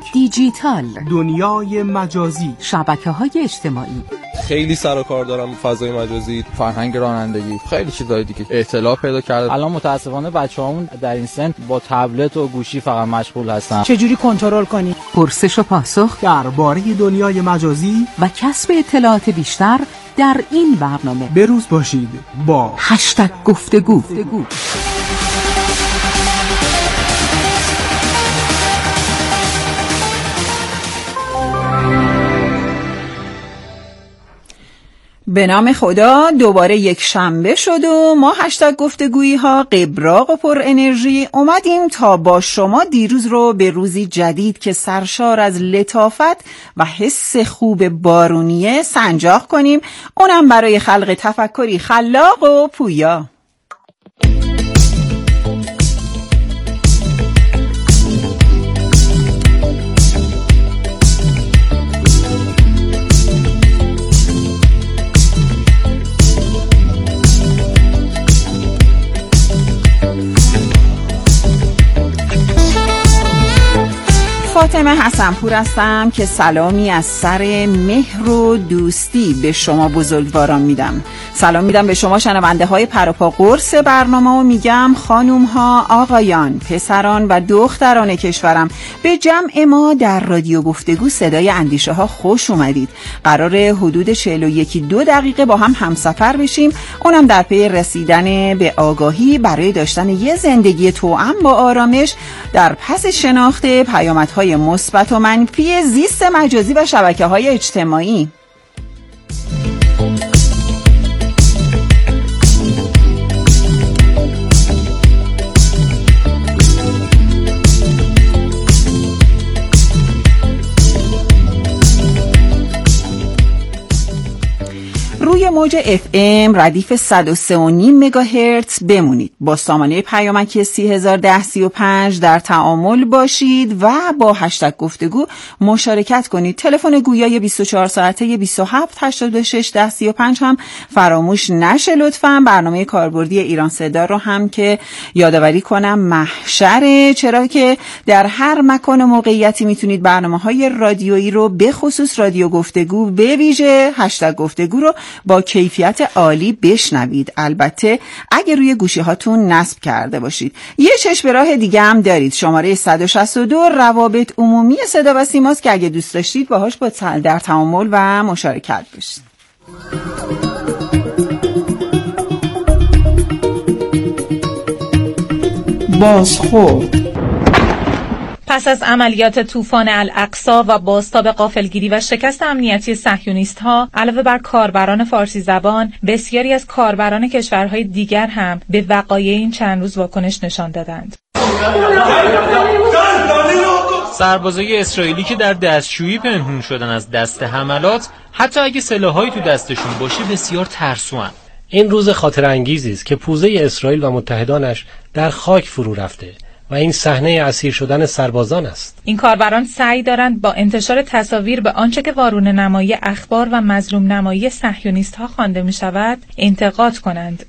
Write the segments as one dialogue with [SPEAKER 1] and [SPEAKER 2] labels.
[SPEAKER 1] دیجیتال،
[SPEAKER 2] دنیای مجازی،
[SPEAKER 1] شبکه‌های اجتماعی.
[SPEAKER 3] خیلی سر و کار دارم فضای مجازی،
[SPEAKER 4] فرهنگ رانندگی، خیلی چیزای دیگه اطلاع پیدا کرده. الان متاسفانه بچه‌هامون در این سن با تبلت و گوشی فقط مشغول هستن.
[SPEAKER 1] چجوری کنترل کنی؟ پرسش و پاسخ
[SPEAKER 2] درباره دنیای مجازی
[SPEAKER 1] و کسب اطلاعات بیشتر در این برنامه.
[SPEAKER 2] بروز باشید با
[SPEAKER 1] #گفتگو. به نام خدا دوباره یک شنبه شد و ما #گفتگویی ها قبراق و پر انرژی اومدیم تا با شما دیروز رو به روزی جدید که سرشار از لطافت و حس خوب بارونیه سنجاق کنیم، اونم برای خلق تفکری خلاق و پویا. فاطمه حسنپور هستم که سلامی از سر مهر و دوستی به شما بزرگواران میدم. سلام میدم به شما شنونده های پروپا قرص برنامه و میگم خانوم ها، آقایان، پسران و دختران کشورم، به جمع ما در رادیو گفتگو صدای اندیشه ها خوش اومدید. قراره حدود 41-2 دقیقه با هم همسفر بشیم، اونم در پی رسیدن به آگاهی برای داشتن یه زندگی توأم با آرامش در پس شناخت پیامدهای مثبت و منفی زیست مجازی و شبکه‌های اجتماعی. روی موج FM ردیف 103.5 مگاهرتز بمونید. با سامانه پیامکی 301035 در تعامل باشید و با #گفتگو مشارکت کنید. تلفن گویای 24 ساعته 27861035 هم فراموش نشه لطفاً. برنامه کاربردی ایران صدا رو هم که یادآوری کنم محشره، چرا که در هر مکان و موقعیتی میتونید برنامه‌های رادیویی رو به خصوص رادیو گفتگو به ویژه #گفتگو رو با کیفیت عالی بشنوید. البته اگه روی گوشی هاتون نصب کرده باشید. یه چشم به راه دیگه هم دارید، شماره 162 روابط عمومی صدا و سیماست که اگه دوست داشتید باهاش در تعامل و مشارکت باشید.
[SPEAKER 2] بازخورد.
[SPEAKER 5] پس از عملیات طوفان الاقصی و بازتاب غافلگیری و شکست امنیتی صهیونیست‌ها، علاوه بر کاربران فارسی زبان، بسیاری از کاربران کشورهای دیگر هم به وقایع این چند روز واکنش نشان دادند.
[SPEAKER 6] سربازای اسرائیلی که در دستشویی پنهون شدن از دست حملات، حتی اگه سلاحایی تو دستشون باشه بسیار ترسوان.
[SPEAKER 7] این روز خاطر انگیزی است که پوزه اسرائیل و متحدانش در خاک فرو رفته و این صحنه اسیر شدن سربازان است.
[SPEAKER 5] این کاربران سعی دارند با انتشار تصاویر به آنچه که وارونه نمایی اخبار و مظلوم نمایی صهیونیست‌ها خوانده می‌شود انتقاد کنند.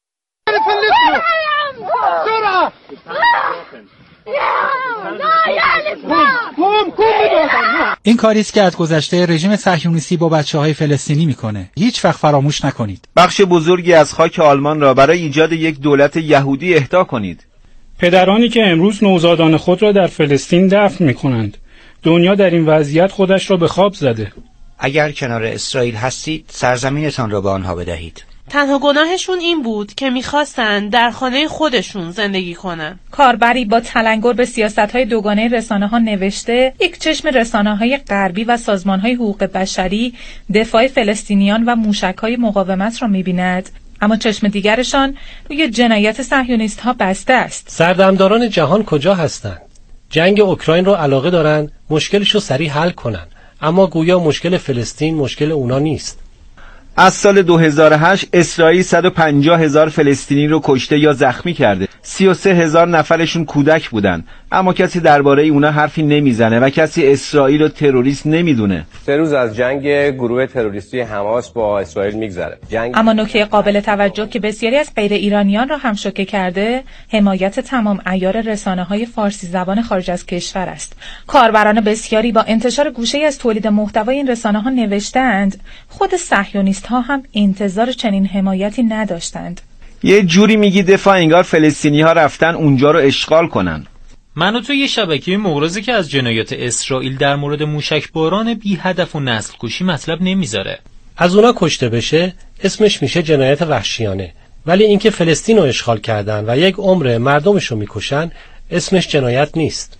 [SPEAKER 8] این کاری است که از گذشته رژیم صهیونیستی با بچه‌های فلسطینی میکنه. هیچ وقت فراموش نکنید.
[SPEAKER 9] بخش بزرگی از خاک آلمان را برای ایجاد یک دولت یهودی اهدا کنید.
[SPEAKER 10] پدرانی که امروز نوزادان خود را در فلسطین دفن می‌کنند. دنیا در این وضعیت خودش را به خواب زده.
[SPEAKER 11] اگر کنار اسرائیل هستید، سرزمینتان را به آنها بدهید.
[SPEAKER 12] تنها گناهشون این بود که می‌خواستند در خانه خودشون زندگی کنن.
[SPEAKER 5] کاربری با تلنگر به سیاست‌های دوگانه رسانه‌ها نوشته: یک چشم رسانه‌های غربی و سازمان‌های حقوق بشری دفاع فلسطینیان و موشک‌های مقاومت را می‌بیند، اما چشم دیگرشان روی جنایات صهیونیست‌ها بسته است.
[SPEAKER 7] سردمداران جهان کجا هستند؟ جنگ اوکراین رو علاقه دارن مشکلش رو سریع حل کنن، اما گویا مشکل فلسطین مشکل اونا نیست.
[SPEAKER 9] از سال 2008 اسرائیل 150,000 فلسطینی رو کشته یا زخمی کرده. 33,000 نفرشون کودک بودن. اما کسی درباره اونا حرفی نمیزنه و کسی اسرائیل رو تروریست نمیدونه.
[SPEAKER 13] 3 روز از جنگ گروه تروریستی حماس با اسرائیل میگذره.
[SPEAKER 5] اما نکته قابل توجه که بسیاری از غیر ایرانیان را هم شوکه کرده، حمایت تمام عیار رسانه‌های فارسی زبان خارج از کشور است. کاربران بسیاری با انتشار گوشه‌ای از تولید محتوای این رسانه‌ها نوشتند خود صهیونیست‌ها هم انتظار چنین حمایتی نداشتند.
[SPEAKER 9] یه جوری میگی دفاع انگار فلسطینی‌ها رفتن اونجا رو اشغال کنن.
[SPEAKER 6] من و تو یه شبکه مغرضی که از جنایات اسرائیل در مورد موشکباران بی هدف و نسل کشی مطلب نمیذاره.
[SPEAKER 7] از اونا کشته بشه اسمش میشه جنایت وحشیانه، ولی اینکه فلسطین رو اشغال کردن و یک عمر مردمش رو میکشن اسمش جنایت نیست.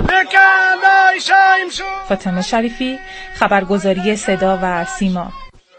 [SPEAKER 5] فاطمه شریفی، خبرگزاری صدا و سیما.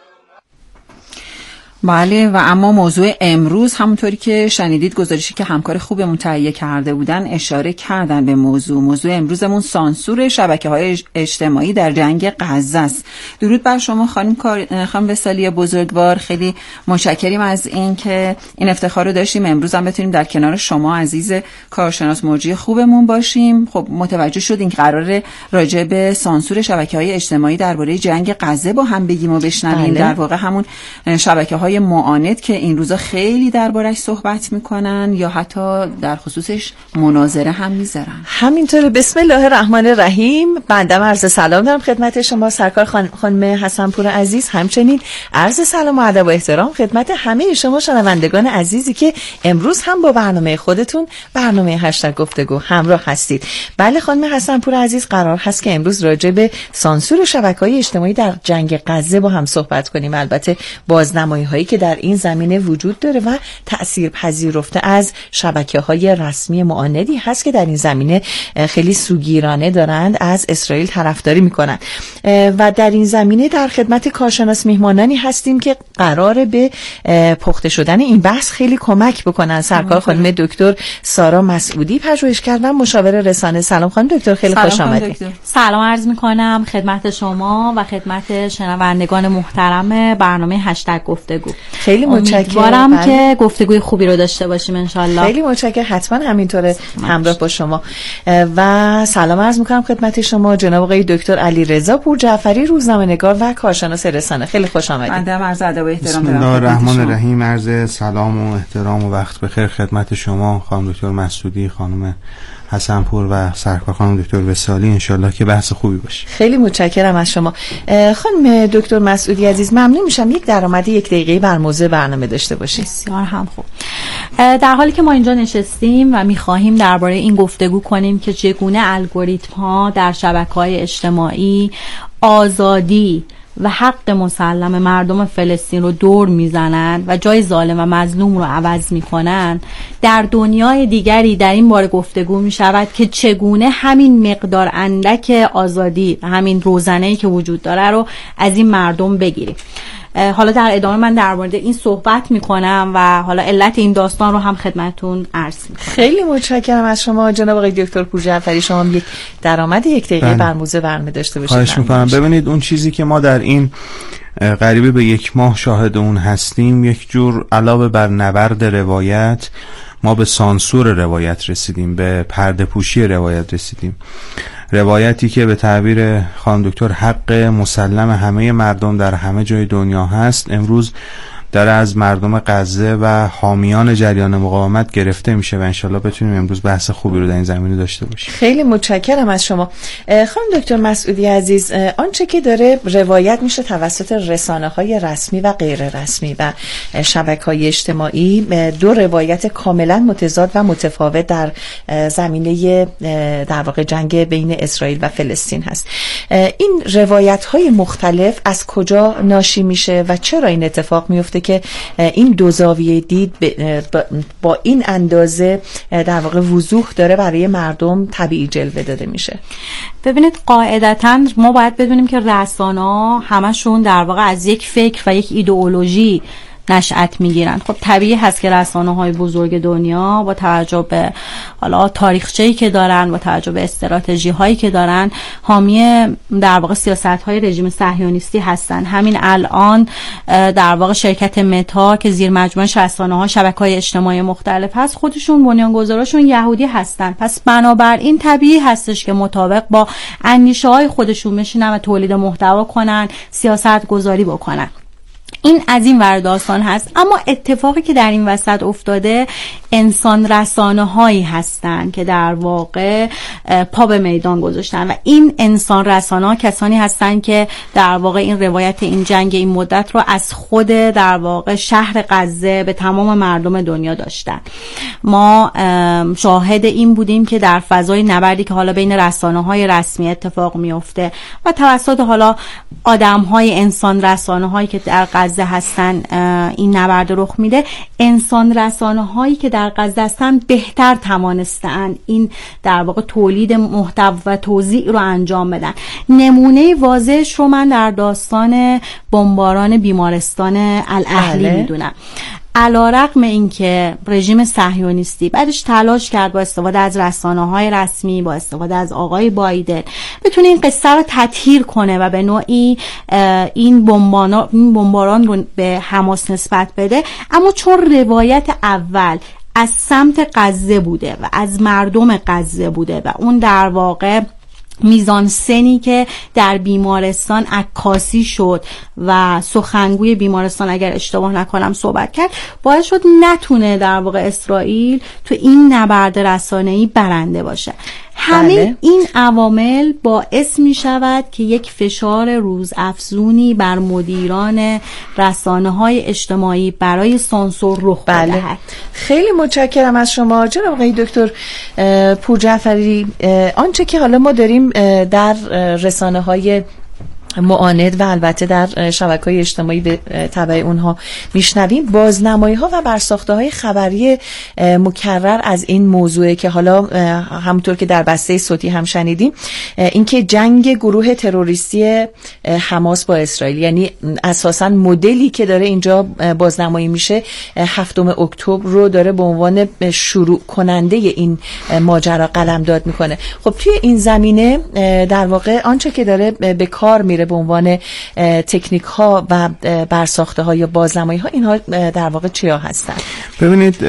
[SPEAKER 1] بله، و اما موضوع امروز همونطوری که شنیدید گزارشی که همکار خوبمون تهیه کرده بودن اشاره کردن به موضوع امروزمون سانسور شبکه‌های اجتماعی در جنگ غزه است. درود بر شما خانم وصالی بزرگوار، خیلی متشکریم از این که این افتخار رو داشتیم امروز هم بتونیم در کنار شما عزیز کارشناس مرجع خوبمون باشیم. خب متوجه شدین که قراره راجع به سانسور شبکه‌های اجتماعی درباره جنگ غزه با هم بگیم و بشنویم. در واقع همون شبکه‌های معاند که این روزا خیلی دربارش صحبت میکنن یا حتی در خصوصش مناظره هم میذارن.
[SPEAKER 14] همینطوره. بسم الله الرحمن الرحیم. بنده عرض سلام دارم خدمت شما سرکار خانم حسنپور عزیز، همچنین عرض سلام و ادب و احترام خدمت همه شما شنوندگان عزیزی که امروز هم با برنامه خودتون، برنامه هشتگ گفتگو همراه هستید. بله خانم حسنپور عزیز، قرار هست که امروز راجع به سانسور شبکه‌های اجتماعی در جنگ غزه با هم صحبت کنیم. البته بازنمایی‌هایی که در این زمینه وجود داره و تأثیر پذیرفته از شبکه‌های رسمی معاندی هست که در این زمینه خیلی سوگیرانه دارند از اسرائیل طرفداری میکنن و در این زمینه در خدمت کارشناس میهمانانی هستیم که قراره به پخته شدن این بحث خیلی کمک بکنن. سرکار خانم دکتر سارا مسعودی، پژوهشگر و مشاور رسانه. سلام خانم دکتر، خیلی خوش آمدید.
[SPEAKER 15] سلام عرض میکنم خدمت شما و خدمت شنوندگان محترم برنامه هشتگ گفتگو.
[SPEAKER 14] خیلی متشکرم.
[SPEAKER 15] امیدوارم که گفتگوی خوبی رو داشته باشیم انشالله.
[SPEAKER 14] خیلی متشکرم، حتما همینطوره همراه با شما. و سلام عرض میکنم خدمت شما جناب آقای دکتر علیرضا پورجعفری، روزنامه‌نگار و کارشناس رسانه. خیلی خوش آمدید.
[SPEAKER 1] بنده عرض ادب و احترام
[SPEAKER 16] دارم. بسم الله الرحمن الرحیم. عرض سلام و احترام و وقت بخیر خدمت شما خانم دکتر مسعودی، خانم حسنپور و سرکار خانم دکتر وصالی. انشالله که بحث خوبی باشه.
[SPEAKER 14] خیلی متشکرم از شما خانم دکتر مسعودی عزیز. ممنون میشم یک درآمد 1 دقیقه بر موضوع برنامه داشته باشید.
[SPEAKER 15] بسیار هم خوب. در حالی که ما اینجا نشستیم و میخواهیم درباره این گفتگو کنیم که چگونه الگوریتم ها در شبکه‌های اجتماعی آزادی و حق مسلم مردم فلسطین رو دور میزنن و جای ظالم و مظلوم رو عوض میکنن، در دنیای دیگری در این باره گفتگو میشود که چگونه همین مقدار اندک آزادی و همین روزنه‌ای که وجود داره رو از این مردم بگیریم. حالا در ادامه من در مورد این صحبت میکنم و حالا علت این داستان رو هم خدمتتون عرض میکنم.
[SPEAKER 14] خیلی متشکرم از شما جناب آقای دکتر پورجعفری. شما یک درآمد 1 دقیقه بر موضوع برنامه داشته باشید.
[SPEAKER 16] خواهش میکنم. ببینید اون چیزی که ما در این قریبه به 1 ماه شاهد اون هستیم، یک جور علاوه بر نبرد روایت ما به سانسور روایت رسیدیم، به پرده پوشی روایت رسیدیم. روایتی که به تعبیر خانم دکتر حق مسلم همه مردم در همه جای دنیا هست، امروز داره از مردم غزه و حامیان جریان مقاومت گرفته میشه و انشالله بتونیم امروز بحث خوبی رو در این زمینه داشته باشیم.
[SPEAKER 14] خیلی متشکرم از شما خانم دکتر مسعودی عزیز. آنچه که داره روایت میشه توسط رسانه‌های رسمی و غیر رسمی و شبکه‌های اجتماعی، 2 روایت کاملا متضاد و متفاوت در زمینه در واقع جنگ بین اسرائیل و فلسطین هست. این روایت‌های مختلف از کجا ناشی میشه و چرا این اتفاق میفته که این 2 زاویه دید با این اندازه در واقع وضوح داره برای مردم طبیعی جلوه داده میشه؟
[SPEAKER 15] ببینید قاعدتاً ما باید بدونیم که رسانه‌ها همشون در واقع از یک فکر و یک ایدئولوژی نشأت میگیرن. خب طبیعی هست که رسانه‌های بزرگ دنیا با توجه به حالا تاریخچه‌ای که دارن، با توجه به استراتژی‌هایی که دارن، حامی در واقع سیاست‌های رژیم صهیونیستی هستن. همین الان در واقع شرکت متا که زیر مجموعه رسانه‌ها شبکه‌های اجتماعی مختلف هست، خودشون بنیانگذاراشون یهودی هستن. پس بنابراین طبیعی هستش که مطابق با اندیشه‌های خودشون بشینن و تولید محتوا کنن، سیاست گذاری بکنن. این از این ور داستان هست. اما اتفاقی که در این وسط افتاده، انسان رسانه هایی هستن که در واقع پا به میدان گذاشتن و این انسان رسانه ها کسانی هستن که در واقع این روایت این جنگ این مدت رو از خود در واقع شهر غزه به تمام مردم دنیا داشتن. ما شاهد این بودیم که در فضای نبردی که حالا بین رسانه های رسمی اتفاق میفته و توسط حالا آدم های انسان رسانه هایی که در غزه هستن این نبرد رخ میده، انسان رسانه هایی که در غزه هستن بهتر توانستن این در واقع تولید محتوا و توزیع رو انجام بدن. نمونه واضحش رو من در داستان بمباران بیمارستان الاهلی میدونم. علیرغم اینکه رژیم صهیونیستی بعدش تلاش کرد با استفاده از رسانه‌های رسمی، با استفاده از آقای بایدن بتونه این قصه رو تطهیر کنه و به نوعی این بمباران رو به حماس نسبت بده، اما چون روایت اول از سمت غزه بوده و از مردم غزه بوده و اون در واقع میزان سنی که در بیمارستان عکاسی شد و سخنگوی بیمارستان اگر اشتباه نکنم صحبت کرد، باعث شد نتونه در واقع اسرائیل تو این نبرد رسانه‌ای برنده باشه. همه این عوامل باعث می شود که یک فشار روزافزونی بر مدیران رسانه‌های اجتماعی برای سانسور رخ بدهد.
[SPEAKER 14] خیلی متشکرم از شما جناب آقای دکتر پورجعفری. آنچه که حالا ما داریم در رسانه‌های معاند و البته در شبکه‌های اجتماعی به تبع اونها میشنویم، بازنمایی‌ها و برساخته‌های خبری مکرر از این موضوعه که حالا همونطور که در بسته صوتی هم شنیدیم، اینکه جنگ گروه تروریستی حماس با اسرائیل، یعنی اساساً مدلی که داره اینجا بازنمایی میشه 7 اکتبر رو داره به عنوان شروع کننده این ماجرا قلمداد میکنه. خب توی این زمینه در واقع آنچه که داره به کار میره به عنوان تکنیک ها و برساخته ها یا بازنمایی ها، اینها در واقع چیا هستن؟
[SPEAKER 16] ببینید،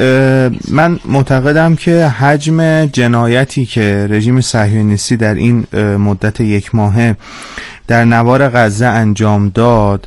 [SPEAKER 16] من معتقدم که حجم جنایتی که رژیم صهیونیستی در این مدت 1 ماهه در نوار غزه انجام داد،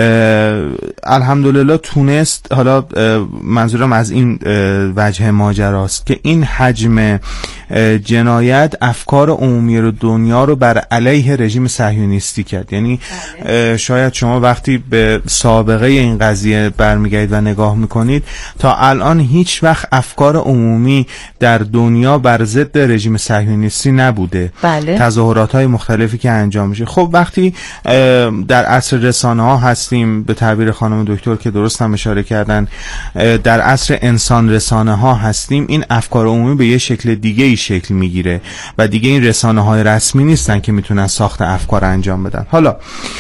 [SPEAKER 16] الحمدلله تونست، حالا منظورم از این وجه ماجراست که این حجم جنایت افکار عمومی رو دنیا رو بر علیه رژیم صهیونیستی کرد. یعنی شاید شما وقتی به سابقه این قضیه برمیگردید و نگاه میکنید، تا الان هیچ وقت افکار عمومی در دنیا بر ضد رژیم صهیونیستی نبوده.
[SPEAKER 14] بله.
[SPEAKER 16] تظاهرات‌های مختلفی که انجام میشه. خب وقتی در عصر رسانه ها هستیم، به تعبیر خانم دکتر که درست هم اشاره کردن، در عصر انسان رسانه ها هستیم، این افکار عمومی به یه شکل دیگه ای شکل میگیره و دیگه این رسانه های رسمی نیستن که میتونن ساخت افکار انجام بدن. حالا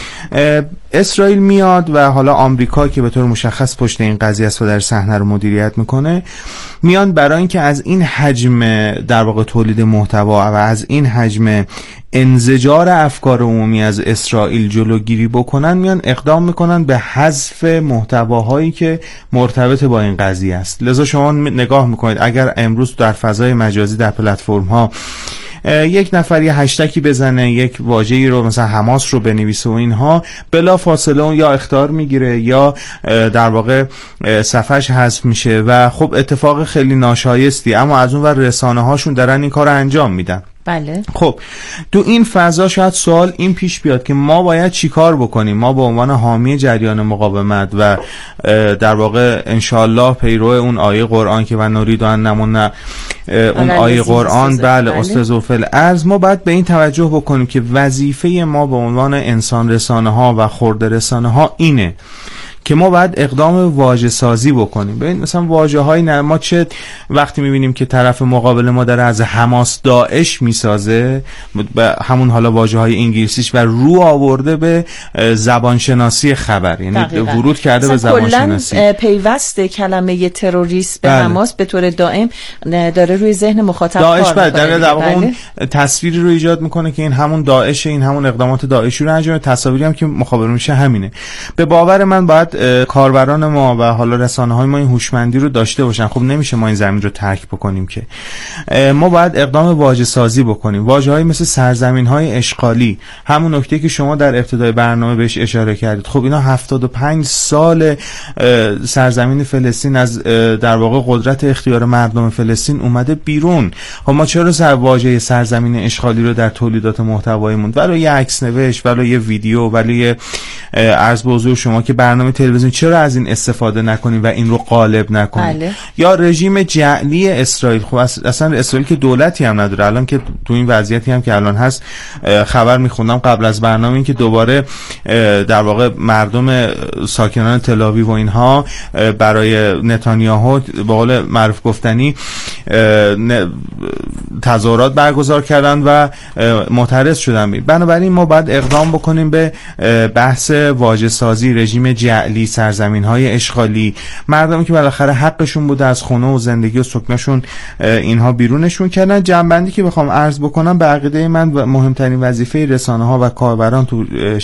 [SPEAKER 16] اسرائیل میاد و حالا آمریکا که به طور مشخص پشت این قضیه است و در صحنه رو مدیریت میکنه، میان برای اینکه از این حجم در واقع تولید محتوا و از این حجم انزجار افکار عمومی از اسرائیل جلوگیری بکنن، میان اقدام میکنن به حذف محتواهایی که مرتبط با این قضیه است. لذا شما نگاه میکنید اگر امروز در فضای مجازی در پلتفرم ها یک نفر یه هشتکی بزنه، یک واژه‌ای رو مثلا حماس رو بنویسه و اینها، بلا فاصله اون یا اخطار میگیره یا در واقع صفحش حذف میشه و خب اتفاق خیلی ناشایستی، اما از اون ور رسانه هاشون دارن این کار رو انجام میدن.
[SPEAKER 14] بله.
[SPEAKER 16] خب تو این فضا شاید سوال این پیش بیاد که ما باید چی کار بکنیم؟ ما به عنوان حامی جریان مقاومت و در واقع انشالله پیرو اون آیه قرآن که و نرید ان نمون اون آیه قرآن، بله استاذ فل ارز، ما باید به این توجه بکنیم که وظیفه ما به عنوان انسان رسانه ها و خرد رسانه ها اینه که ما باید اقدام واژه سازی بکنیم. ببین مثلا واژه‌های ما چه وقتی می‌بینیم که طرف مقابل ما داره از حماس داعش میسازه، همون حالا واژه‌های انگلیسیش و رو آورده به زبانشناسی خبر، یعنی ورود کرده به زبانشناسی.
[SPEAKER 14] پیوست کلمه تروریست به حماس به طور دائم داره روی ذهن مخاطب
[SPEAKER 16] داعش در واقع اون تصویری رو ایجاد میکنه که این همون داعش، این همون اقدامات داعشی رو انجام. تصاویری هم که مخابره میشه همینه. به باور من باید کاربران ما و حالا رسانه‌های ما این هوشمندی رو داشته باشن. خب نمیشه ما این زمین رو ترک بکنیم که. ما باید اقدام واژه سازی بکنیم. واژه‌های مثل سرزمین‌های اشغالی، همون نکته که شما در ابتدای برنامه بهش اشاره کردید. خب اینا 75 سال سرزمین فلسطین از در واقع قدرت اختیار مردم فلسطین اومده بیرون. خب ما چرا واژه سرزمین اشغالی رو در تولیدات محتواییمون ولو یه عکس نوشت، ولو یه ویدیو، ولو عرض به حضور شما که برنامه تلویزیون چرا از این استفاده نکنیم و این رو غالب نکنیم؟ یا رژیم جعلی اسرائیل. خب اصلا اسرائیل که دولتی هم نداره. الان که تو این وضعیتی هم که الان هست، خبر میخوندم قبل از برنامه این که دوباره در واقع مردم ساکنان تل‌آویو و اینها برای نتانیاهو به قول معروف گفتنی تظاهرات برگزار کردن و معترض شدن. بنابراین ما باید اقدام بکنیم به بحث واژه سازی، رژیم جعلی، سرزمین‌های اشغالی، مردمی که بالاخره حقشون بوده از خونه و زندگی و سکنشون اینها بیرونشون کردن. جنبندی که بخوام عرض بکنم، به عقیده من مهمترین وظیفه رسانه‌ها و کاربران تو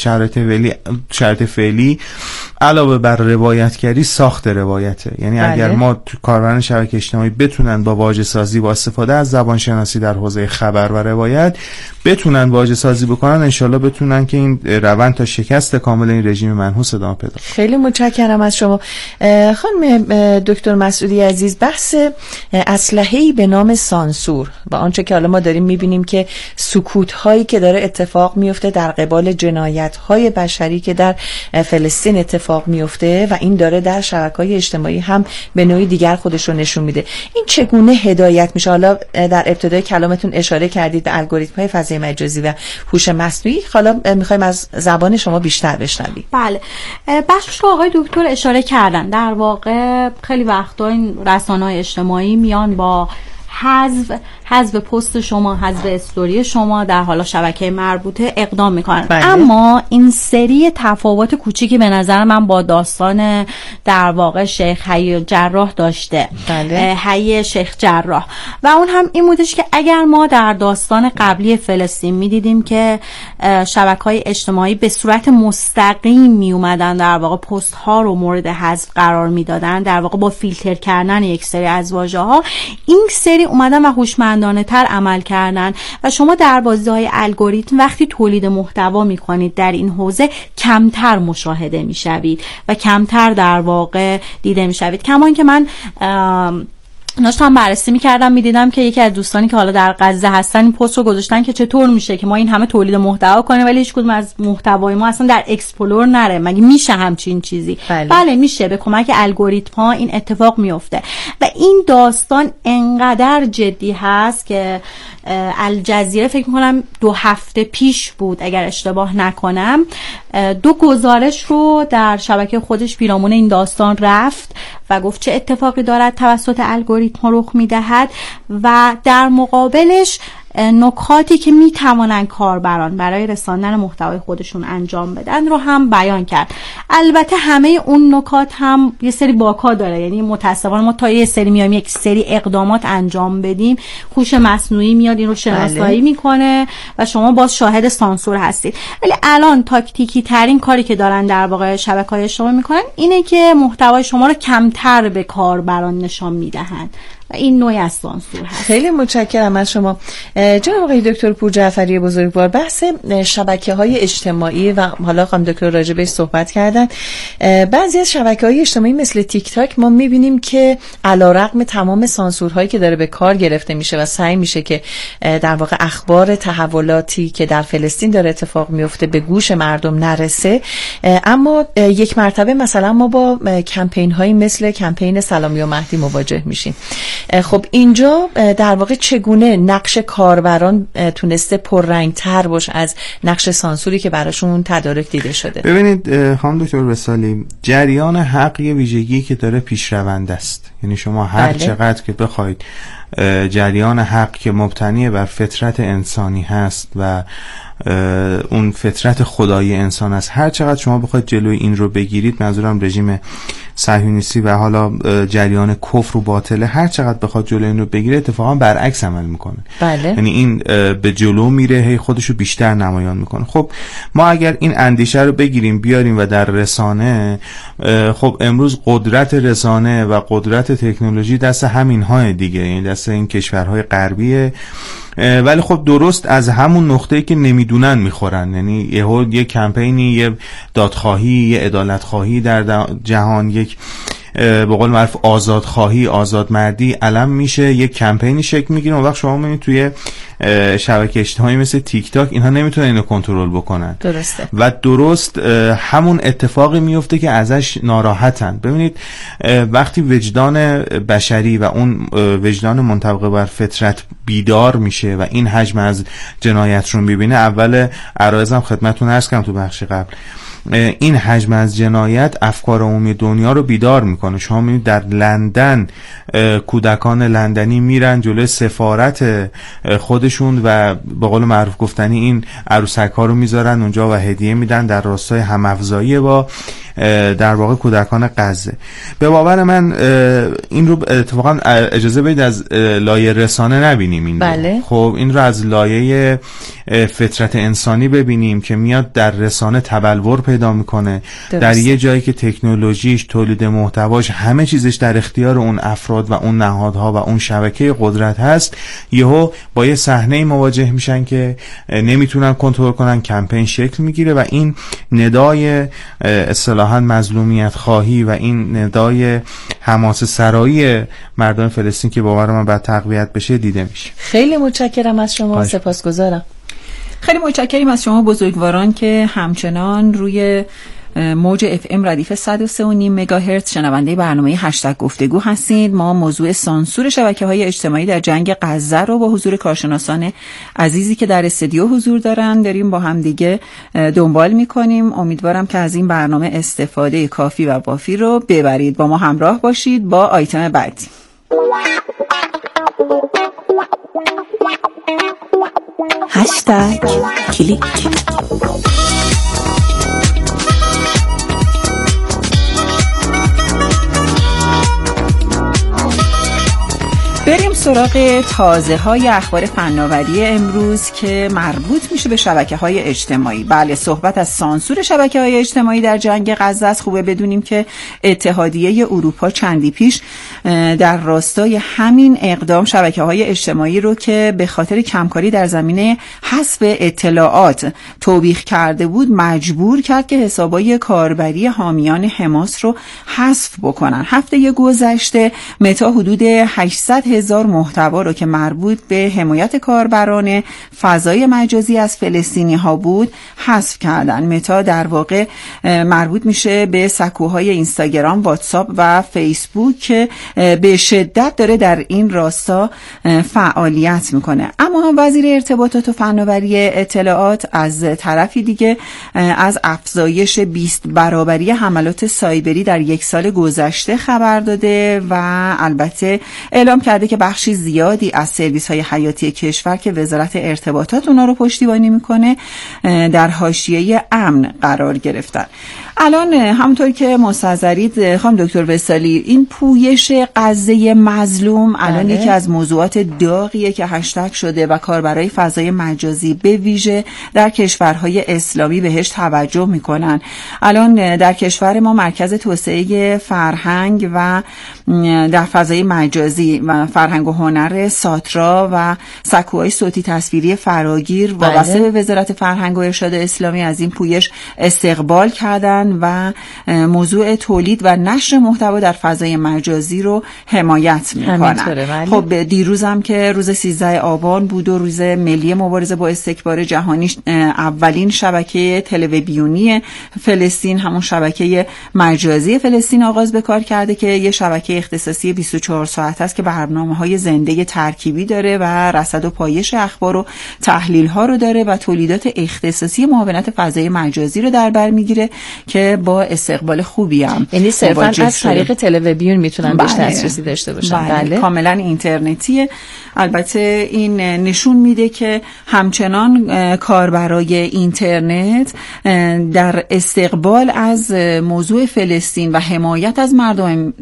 [SPEAKER 16] شرایط فعلی علاوه بر روایتگری ساخت روایته. یعنی اگر ما کاربران شبکه اجتماعی بتونن با واژه سازی، با استفاده از زبان شناسی در حوزه خبر و روایت بتونن واژه سازی بکنن، انشالله بتونن که این روند تا شکست کامل این رژیم منحوس ادامه پیدا کنه.
[SPEAKER 14] خیلی متشکرم از شما. خانم دکتر مسعودی عزیز، بحث اسلحه‌ای به نام سانسور و آنچه که حالا ما داریم می‌بینیم که سکوت‌هایی که داره اتفاق میفته در قبال جنایت‌های بشری که در فلسطین اتفاق میفته و این داره در شبکه‌های اجتماعی هم به نوعی دیگر خودش رو نشون میده. این چگونه هدایت میشه؟ حالا در ابتدای کلامتون اشاره کردید به الگوریتم‌های فضای مجازی و هوش مصنوعی. حالا می‌خوایم از زبان شما بیشتر بشنویم.
[SPEAKER 15] بله، بخشش رو آقای دکتر اشاره کردن. در واقع خیلی وقتا این رسانه‌های اجتماعی میان با حذف پست شما، حذف استوری شما در حالا شبکه مربوطه اقدام میکنن. اما این سری تفاوت کوچیکی به نظر من با داستان در واقع شیخ حی جراح داشته. حی شیخ جراح، و اون هم این بودش که اگر ما در داستان قبلی فلسطین میدیدیم که شبکه‌های اجتماعی به صورت مستقیم می اومدن در واقع پست ها رو مورد حذف قرار میدادن، در واقع با فیلتر کردن یک سری از واژه‌ها، این سری اومدن و هوشمندانه تر عمل کردن. و شما در بازی‌های الگوریتم وقتی تولید محتوا میکنید در این حوزه کمتر مشاهده میشوید و کمتر در واقع دیده میشوید. کما اینکه من داشتم بررسی میکردم، میدیدم که یکی از دوستانی که حالا در غزه هستن این پست رو گذاشتن که چطور میشه که ما این همه تولید محتوا کنیم ولی هیچ کدوم از محتوای ما اصلا در اکسپلور نره. مگه میشه همچین چیزی؟ بله میشه، به کمک الگوریتم ها این اتفاق میفته. و این داستان انقدر جدی هست که الجزیره فکر میکنم 2 هفته پیش بود اگر اشتباه نکنم 2 گزارش رو در شبکه خودش پیرامون این داستان رفت و گفت چه اتفاقی دارد توسط الگوریتم ها رخ میدهد و در مقابلش نکاتی که میتوانن کاربران برای رساندن محتوای خودشون انجام بدن رو هم بیان کرد. البته همه اون نکات هم یه سری باکا داره، یعنی متاسفانه ما تا یه سری میایم یک سری اقدامات انجام بدیم، هوش مصنوعی میاد این رو شناسایی میکنه و شما باز شاهد سانسور هستید. ولی الان تاکتیکی ترین کاری که دارن در واقع شبکه‌های اجتماعی میکنن اینه که محتوای شما رو کمتر به کاربران نشان میدهند. این نوعی از سانسور هست.
[SPEAKER 14] خیلی متشکرم از شما جناب آقای دکتر پور جعفری بزرگوار. بحث شبکه‌های اجتماعی و حالا خانم دکتر راجع بهش صحبت کردن. بعضی از شبکه‌های اجتماعی مثل تیک تاک ما می‌بینیم که علیرغم تمام سانسورهایی که داره به کار گرفته میشه و سعی میشه که در واقع اخبار تحولاتی که در فلسطین داره اتفاق میفته به گوش مردم نرسه، اما یک مرتبه مثلا ما با کمپین‌هایی مثل کمپین سلامی و مهدی مواجه میشیم. خب اینجا در واقع چگونه نقش کاربران تونسته پررنگ‌تر باشه از نقش سانسوری که براشون تدارک دیده شده؟
[SPEAKER 16] ببینید خانم دکتر وصالی، جریان حق یه ویژگی که داره پیشرونده است. یعنی شما هر چقدر که بخواید جریان حق که مبتنی بر فطرت انسانی هست و اون فطرت خدایی انسان است، هر چقدر شما بخواید جلوی این رو بگیرید، منظورم رژیم صهیونیستی و حالا جریان کفر و باطله، هر چقدر بخواد جلوی این رو بگیره اتفاقا برعکس عمل میکنه.
[SPEAKER 14] بله.
[SPEAKER 16] یعنی این به جلو میره، هی خودش رو بیشتر نمایان میکنه. خب ما اگر این اندیشه رو بگیریم بیاریم و در رسانه، خب امروز قدرت رسانه و قدرت تکنولوژی دست همین های دیگه، یعنی دست این کشورهای غربیه، ولی خب درست از همون نقطه‌ای که نمیدونن میخورن. یعنی یه کمپینی، یه دادخواهی، یه عدالتخواهی در جهان، یک به قول معروف آزادخواهی، آزادمردی علم میشه، یک کمپینی شکل میگیره. اون وقت شما میبینید توی شبکه اجتماعی مثل تیک تاک اینها نمیتونن اینو کنترل بکنن.
[SPEAKER 14] درسته.
[SPEAKER 16] و درست همون اتفاقی میفته که ازش ناراحتن. ببینید وقتی وجدان بشری و اون وجدان منطبق بر فطرت بیدار میشه و این حجم از جنایت رو میبینه، اول عرایزم خدمتتون عرض کردم تو بخش قبل، این حجم از جنایت افکار عمومی دنیا رو بیدار میکنه. شما میبینید در لندن کودکان لندنی میرن جلوی سفارت خودشون و به قول معروف گفتنی این عروسک ها رو میذارن اونجا و هدیه میدن در راستای هم‌افزایی با در واقع کودکان غزه. به باور من این رو اتفاقا اجازه بدید از لایه رسانه نبینیم این
[SPEAKER 14] بله.
[SPEAKER 16] خب این رو از لایه فطرت انسانی ببینیم که میاد در رسانه تبلور پیدا میکنه. در یه جایی که تکنولوژیش، تولید محتواش، همه چیزش در اختیار اون افراد و اون نهادها و اون شبکه قدرت هست، یهو با یه صحنه مواجه میشن که نمیتونن کنترل کنن، کمپین شکل میگیره و این ندای اصطلاحاً مظلومیت خواهی و این ندای حماسه سرایی مردم فلسطین که باور من باید تقویت بشه دیده میشه.
[SPEAKER 14] خیلی متشکرم از شما، سپاسگزارم.
[SPEAKER 1] خیلی متشکریم از شما بزرگواران که همچنان روی موج FM ردیف 103.5 مگاهرتز شنونده برنامه هشتگ گفتگو هستید. ما موضوع سانسور شبکه‌های اجتماعی در جنگ غزه رو با حضور کارشناسان عزیزی که در استودیو حضور دارن داریم با هم دیگه دنبال می‌کنیم. امیدوارم که از این برنامه استفاده کافی و وافی رو ببرید. با ما همراه باشید با آیتم بعدی.
[SPEAKER 17] هشتگ کلیک.
[SPEAKER 1] بریم سراغ تازه های اخبار فناوری امروز که مربوط میشه به شبکه های اجتماعی. بله، صحبت از سانسور شبکه های اجتماعی در جنگ غزه است. خوبه بدونیم که اتحادیه اروپا چندی پیش در راستای همین اقدام شبکه های اجتماعی رو که به خاطر کمکاری در زمینه حذف اطلاعات توبیخ کرده بود مجبور کرد که حسابای کاربری حامیان حماس رو حذف بکنن. هفته گذشته متا حدود 800,000 محتوا رو که مربوط به حمایت کاربران فضای مجازی از فلسطینی ها بود حذف کردن. متا در واقع مربوط میشه به سکوهای اینستاگرام، واتساپ و فیسبوک که به شدت داره در این راستا فعالیت میکنه. اما وزیر ارتباطات و فناوری اطلاعات از طرفی دیگه از افزایش 20 برابری حملات سایبری در یک سال گذشته خبر داده و البته اعلام کرده که بخشی زیادی از سرویس های حیاتی کشور که وزارت ارتباطات اونا رو پشتیبانی میکنه در حاشیه امن قرار گرفتن. الان همونطور که مستحضرید خانم دکتر وصالی، این پویش غزه مظلوم الان یکی از موضوعات داغیه که هشتگ شده و کاربرای فضای مجازی به ویژه در کشورهای اسلامی بهش توجه میکنن. الان در کشور ما مرکز توسعه فرهنگ و در فضای مجازی و فرهنگ و هنر ساترا و سکوهای صوتی تصویری فراگیر وابسته به وزارت فرهنگ و ارشاد اسلامی از این پویش استقبال کردن و موضوع تولید و نشر محتوا در فضای مجازی رو حمایت میکنن. خب دیروز هم که روز 13 آبان بود و روز ملی مبارزه با استکبار جهانی، اولین شبکه تلویزیونی فلسطین، همون شبکه مجازی فلسطین آغاز به کار کرده که یه شبکه اختصاصی 24 ساعت است که برنامه‌های زنده ترکیبی داره و رصد و پایش اخبار و تحلیل‌ها رو داره و تولیدات اختصاصی معاونت فضای مجازی رو در بر میگیره که با استقبال خوبی هم،
[SPEAKER 14] یعنی صرفاً از طریق تلویزیون میتونن بهش دسترسی داشته باشن.
[SPEAKER 1] بله. کاملا اینترنتیه. البته این نشون میده که همچنان کاربرای اینترنت در استقبال از موضوع فلسطین و حمایت از مردم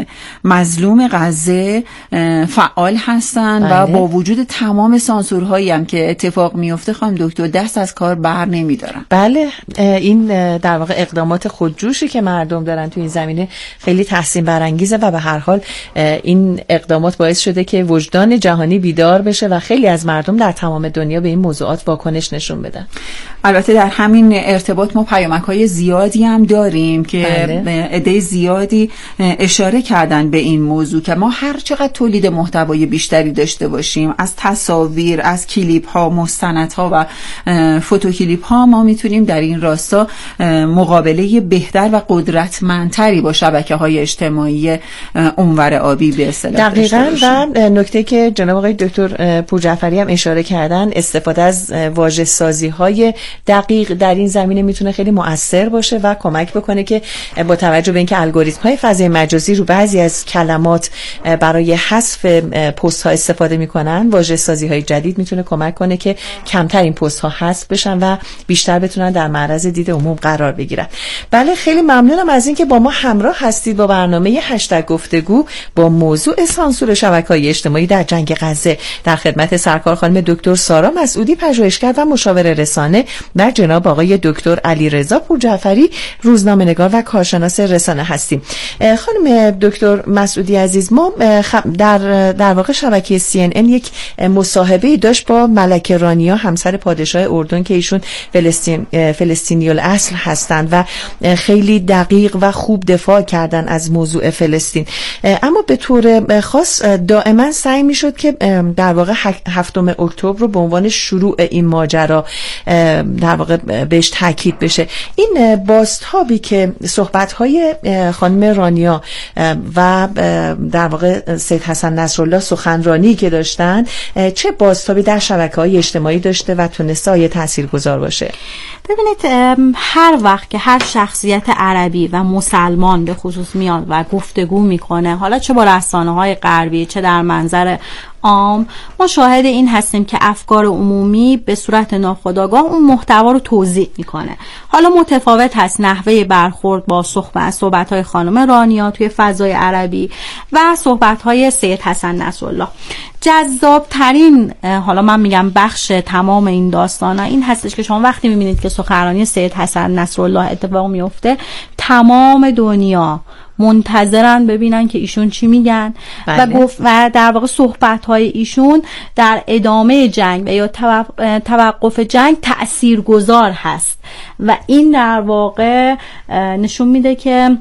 [SPEAKER 1] مظلوم غزه فعال هستن و با وجود تمام سانسورهایی هم که اتفاق میفته خانم دکتر دست از کار بر نمیدارن.
[SPEAKER 14] بله، این در واقع اقدامات خودجوشی که مردم دارن تو این زمینه خیلی تحسین برانگیزه و به هر حال این اقدامات باعث شده که وجدان جهانی بیدار بشه و خیلی از مردم در تمام دنیا به این موضوعات واکنش نشون بدن.
[SPEAKER 1] البته در همین ارتباط ما پیامک‌های زیادی هم داریم که عده زیادی اشاره کردن به این موضوع که ما هر چقدر تولید محتوای بیشتری داشته باشیم، از تصاویر، از کلیپ‌ها، مستندها و فوتوکلیپ‌ها، ما میتونیم در این راستا مقابله بهتر و قدرتمندتری با شبکه‌های اجتماعی اونور آبی به اصطلاح
[SPEAKER 14] دقیقاً. و نکته که جناب آقای دکتر پورجعفری هم اشاره کردن، استفاده از واژه‌سازی‌های دقیق در این زمینه میتونه خیلی مؤثر باشه و کمک بکنه که با توجه به اینکه الگوریتم‌های فضای مجازی رو بعضی از کلمات برای حذف پست‌ها استفاده میکنن، واژه‌سازی‌های جدید میتونه کمک کنه که کمتر این پست‌ها حذف بشن و بیشتر بتونن در معرض دید عموم قرار بگیرن. بله، خیلی ممنونم از اینکه با ما همراه هستید با برنامه هشتگ گفتگو با موضوع سانسور شبکه‌های اجتماعی در جنگ غزه. در خدمت سرکار خانم دکتر سارا مسعودی، پژوهشگر و مشاور رسانه، و جناب آقای دکتر علیرضا پورجعفری، روزنامه‌نگار و کارشناس رسانه هستیم. خانم دکتر مسعودی عزیز، ما در واقع شبکه CNN یک مصاحبه‌ای داشت با ملکه رانیا، همسر پادشاه اردن که ایشون فلسطینی الاصل هستند و خیلی دقیق و خوب دفاع کردن از موضوع فلسطین. اما به طور خاص دائما سعی می‌شد که در واقع 7 اکتبر رو به عنوان شروع این ماجرا در واقع بهش تاکید بشه. این بازتابی که صحبت‌های خانم رانیا و در واقع سید حسن نصرالله سخنرانی که داشتن چه بازتابی در شبکه‌های اجتماعی داشته و تونسته تاثیرگذار باشه؟
[SPEAKER 15] ببینید، هر وقت که هر شخصیت عربی و مسلمان به خصوص میاد و گفتگو میکنه، حالا چه با رسانه‌های غربی چه در منظر عام، ما شاهد این هستیم که افکار عمومی به صورت ناخودآگاه اون محتوا رو توضیح میکنه. حالا متفاوت هست نحوه برخورد با صحبت‌های خانم رانیا توی فضای عربی و صحبت‌های سید حسن نصرالله. جذاب‌ترین، حالا من میگم بخش تمام این داستانا این هستش که شما وقتی میبینید که سخنرانی سید حسن نصرالله اتفاق میفته، تمام دنیا منتظرن ببینن که ایشون چی میگن. بله. و در واقع صحبت‌های ایشون در ادامه جنگ و یا توقف جنگ تأثیرگذار هست و این در واقع نشون میده که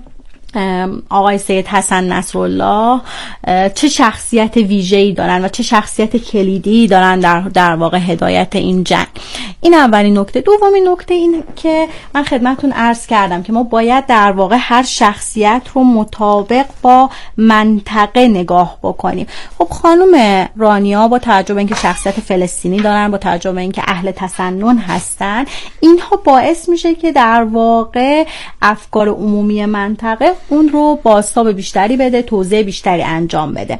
[SPEAKER 15] آقای سید حسن نصرالله چه شخصیت ویژه‌ای دارن و چه شخصیت کلیدی دارن در واقع هدایت این جنگ. این اولین نکته. دومین نکته این که من خدمتتون عرض کردم که ما باید در واقع هر شخصیت رو مطابق با منطقه نگاه بکنیم. خب خانم رانیا با توجه به اینکه شخصیت فلسطینی دارن، با توجه به اینکه اهل تسنن هستن، اینها باعث میشه که در واقع افکار عمومی منطقه اون رو بازتاب بیشتری بده، توضیح بیشتری انجام بده.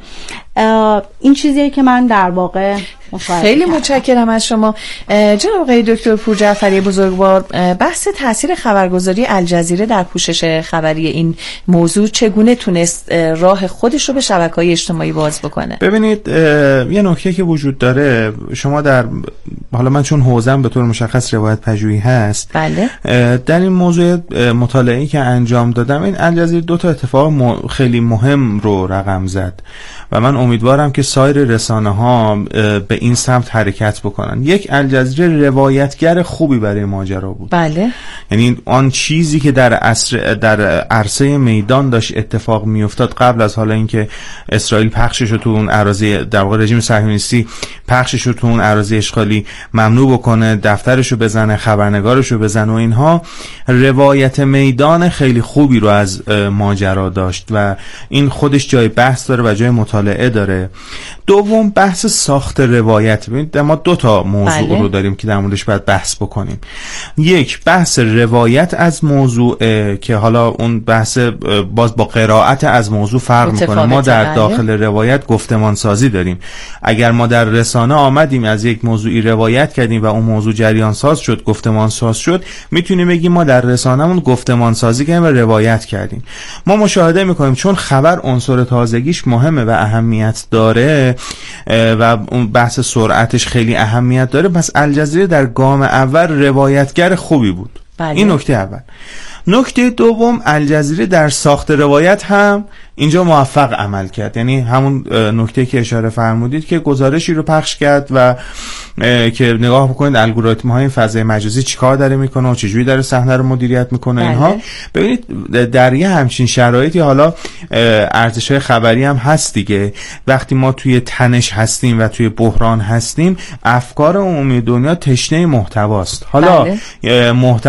[SPEAKER 15] این چیزیه که من در واقع
[SPEAKER 14] خیلی متشکرم از شما. جناب آقای دکتر پورجعفری بزرگوار، بحث تاثیر خبرگزاری الجزیره در پوشش خبری این موضوع چگونه تونست راه خودش رو به شبکه‌های اجتماعی باز بکنه؟
[SPEAKER 16] ببینید، یه نکته که وجود داره، شما حالا من چون حوزه‌ام به طور مشخص روایت پژوهی هست،
[SPEAKER 14] بله،
[SPEAKER 16] در این موضوع مطالعه‌ای که انجام دادم، این الجزیره 2 تا اتفاق خیلی مهم رو رقم زد و من امیدوارم که سایر رسانه‌ها به این سمت حرکت بکنن. یک، الجزیره روایتگر خوبی برای ماجرا بود.
[SPEAKER 14] بله.
[SPEAKER 16] یعنی آن چیزی که در عرصه میدان داشت اتفاق میافتاد قبل از حالا اینکه اسرائیل پخشش رو تو اون اراضی، در واقع رژیم صهیونیستی پخشش رو تو اون اراضی اشغالی ممنوع بکنه، دفترش رو بزنه، خبرنگارش رو بزنه و اینها، روایت میدان خیلی خوبی رو از ماجرا داشت و این خودش جای بحث داره و جای مطالعه داره. دوم بحث ساخت روایت. ببینید ما 2 تا موضوع رو داریم که در موردش باید بحث بکنیم. یک بحث روایت از موضوع که حالا اون بحث باز با قرائت از موضوع فرق میکنه. ما در داخل روایت گفتمان سازی داریم. اگر ما در رسانه آمدیم از یک موضوعی روایت کردیم و اون موضوع جریان ساز شد، گفتمان ساز شد، میتونیم بگیم ما در رسانه‌مون گفتمان سازی کردیم و روایت کردیم. ما مشاهده میکنیم چون خبر عنصر تازگیش مهمه و اهمیت داره و اون بحث سرعتش خیلی اهمیت داره، پس الجزیره در گام اول روایتگر خوبی بود. این نکته اول. نکته دوم، الجزیره در ساخت روایت هم اینجا موفق عمل کرد. یعنی همون نکته که اشاره فرمودید که گزارشی رو پخش کرد و که نگاه بکنید الگوریتم های فضای مجازی چیکار داره میکنه و چجوری داره صحنه رو مدیریت میکنه اینها. ببینید در یه همچین شرایطی حالا ارزش‌های خبری هم هست دیگه. وقتی ما توی تنش هستیم و توی بحران هستیم، افکار عمومی دنیا تشنه محتواست. حالا محتوا